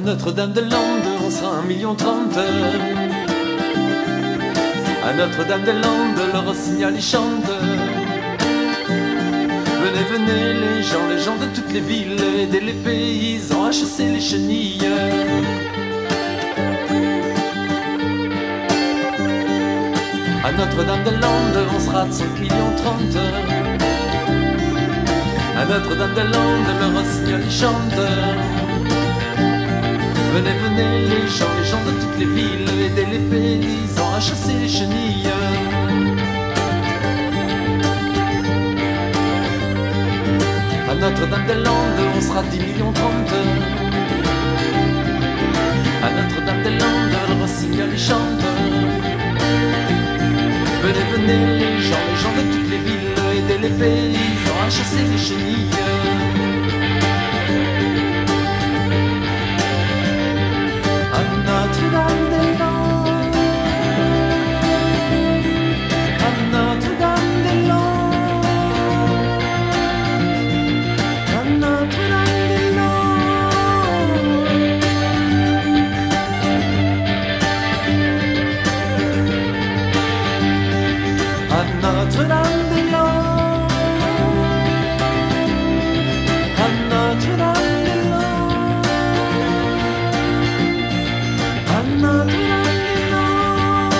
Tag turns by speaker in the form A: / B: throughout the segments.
A: Notre-Dame-des-Landes, on sera 1,30 million. À Notre-Dame-des-Landes, le rossignol y chante. Venez, venez les gens de toutes les villes, aider les paysans à chasser les chenilles. À Notre-Dame-des-Landes, on sera de 5,30 millions. À Notre-Dame-des-Landes, le rossignol y chante. Venez, venez les gens de toutes les villes, aider les paysans à chasser les chenilles. À Notre-Dame-des-Landes, on sera 10,30 millions. À Notre-Dame-des-Landes, le rossignol y chante. Venez, venez les gens de toutes les villes, aider les paysans à chasser les chenilles. À Notre-Dame-des-Landes, à Notre-Dame-des-Landes, à Notre-Dame-des-Landes. À Notre-Dame-des-Landes, à Notre-Dame-des-Landes, à Notre-Dame-des-Landes.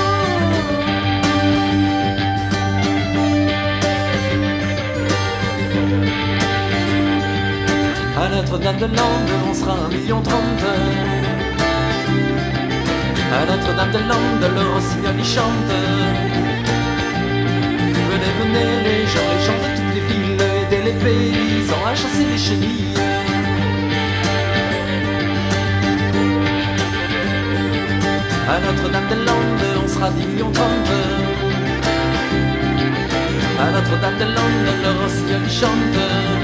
A: À Notre-Dame-des-Landes, on sera 1,30 million. À Notre-Dame-des-Landes, le rossignol y chante. Venez, venez les gens de toutes les villes, aider les paysans à chasser les chenilles. À Notre-Dame-des-Landes, on sera 10,30 millions. À Notre-Dame-des-Landes, le rossignol y chante.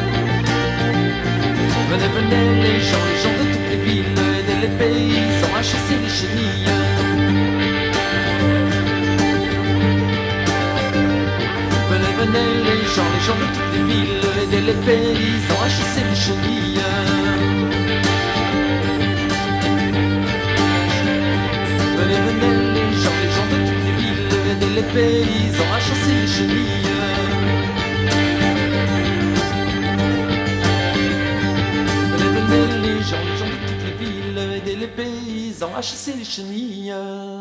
A: Venez, venez les gens de toutes les villes, aider les paysans à chasser les chenilles. Venez, venez les gens de toutes les villes, aider les paysans à chasser les chenilles. Venez, venez les gens de toutes les villes, aider les paysans à chasser les chenilles. Venez, venez les gens de toutes les villes, aider les paysans à chasser les chenilles.